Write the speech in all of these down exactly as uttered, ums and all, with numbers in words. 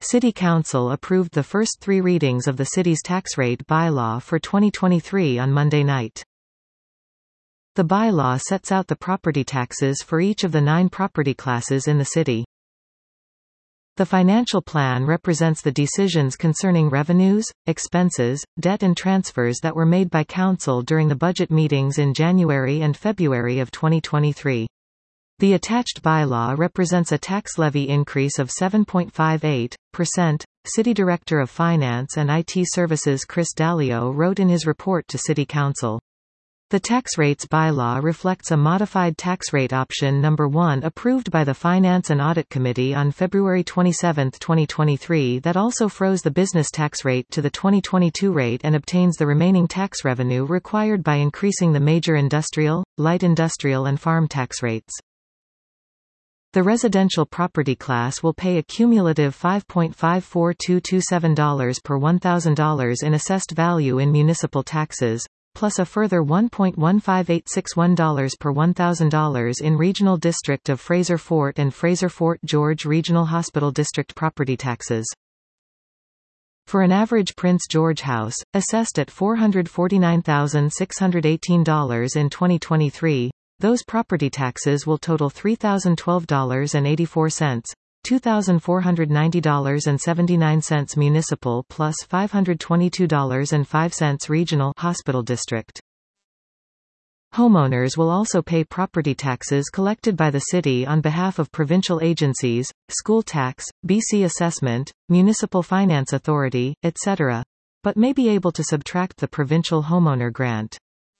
City Council approved the first three readings of the city's tax rate bylaw for twenty twenty-three on Monday night. The bylaw sets out the property taxes for each of the nine property classes in the city. The financial plan represents the decisions concerning revenues, expenses, debt and transfers that were made by Council during the budget meetings in January and February of twenty twenty-three. The attached bylaw represents a tax levy increase of seven point five eight percent. City Director of Finance and I T Services Chris Dalio wrote in his report to City Council. The tax rates bylaw reflects a modified tax rate option number one approved by the Finance and Audit Committee on February twenty-seventh twenty twenty-three that also froze the business tax rate to the twenty twenty-two rate and obtains the remaining tax revenue required by increasing the major industrial, light industrial and farm tax rates. The residential property class will pay a cumulative five point five four two two seven dollars per one thousand dollars in assessed value in municipal taxes, plus a further one point one five eight six one dollars per one thousand dollars in Regional District of Fraser Fort and Fraser Fort George Regional Hospital District property taxes. For an average Prince George house, assessed at four hundred forty-nine thousand six hundred eighteen dollars in twenty twenty-three, those property taxes will total three thousand twelve dollars and eighty-four cents, two thousand four hundred ninety dollars and seventy-nine cents municipal plus five hundred twenty-two dollars and five cents regional hospital district. Homeowners will also pay property taxes collected by the city on behalf of provincial agencies, school tax, B C assessment, municipal finance authority, et cetera, but may be able to subtract the provincial homeowner grant.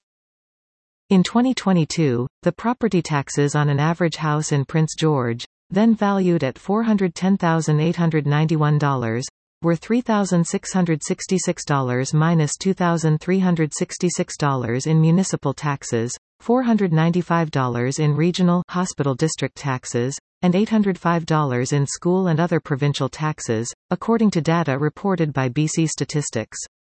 In twenty twenty-two, the property taxes on an average house in Prince George, then valued at four hundred ten thousand eight hundred ninety-one dollars, were three thousand six hundred sixty-six dollars minus two thousand three hundred sixty-six dollars in municipal taxes, four hundred ninety-five dollars in regional hospital district taxes, and eight hundred five dollars in school and other provincial taxes, according to data reported by B C Statistics.